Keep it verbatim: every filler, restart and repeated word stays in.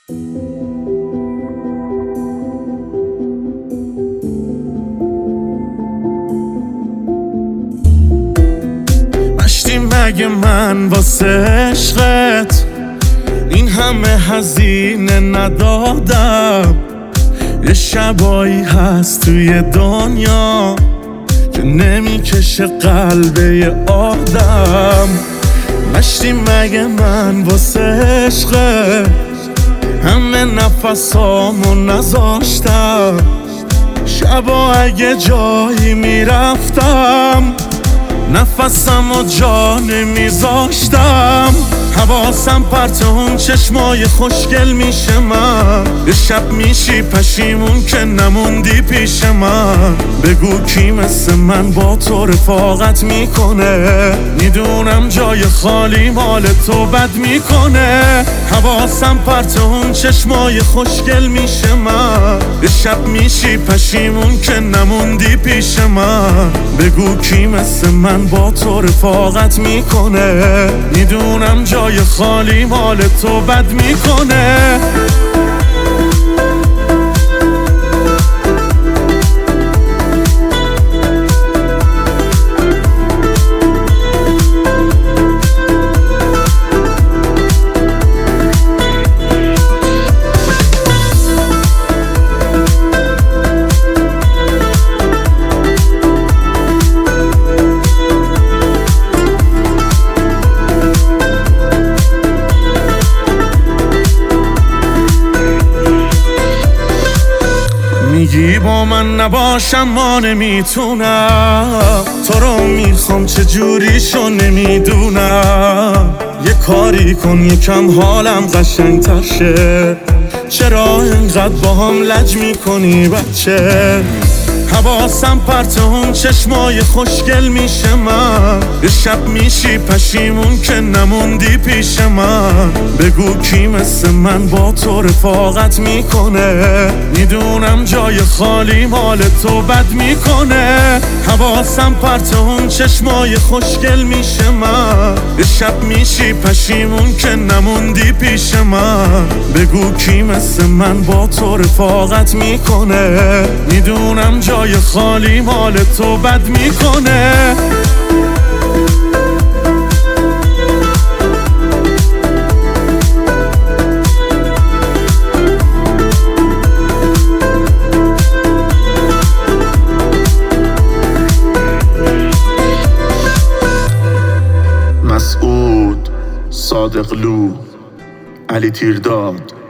مشتی مگه من واسه عشقت این همه هزینه ندادم؟ یه شبایی هست توی دنیا که نمیکشه قلب یه آدم. مشتی مگه من واسه عشقت همه نفسامو نذاشتم؟ شبا اگه جایی میرفتم نفسم و جا نمیذاشتم. حواسم پرت اون چشمای خوشگل میشه من، یه شب میشی پشیمون که نموندی پیش من. بگو کی مثل من با تو رفاقت میکنه؟ میدونم جای خالی مال تو بد میکنه. حواسم پرت اون چشمای خوشگل میشه من، یه شب میشی پشیمون که نموندی پیش من. بگو کی مثل من با تو رفاقت میکنه؟ میدونم جای خالی مال تو بد میکنه. میگی با من نباشم ما نمیتونم، تو رو میخوام چجوریشو نمیدونم. یه کاری کن یکم حالم قشنگ‌تر شه، چرا اینقدر با هم لج میکنی بچه؟ حواسم پرت اون چشمای خوشگل میشه من، یه شب میشی پشیمون که نموندی پیش من. بگو کی مثل من با تو رفاقت میکنه؟ میدونم جای خالی مال تو بد میکنه. حواسم پرت اون چشمای خوشگل میشه من، یه شب میشی پشیمون که نموندی پیش من. بگو کی مثل من با تو رفاقت میکنه؟ میدونم جای خالی مال تو بد میکنه. مسعود صادقلو، علی تیرداد.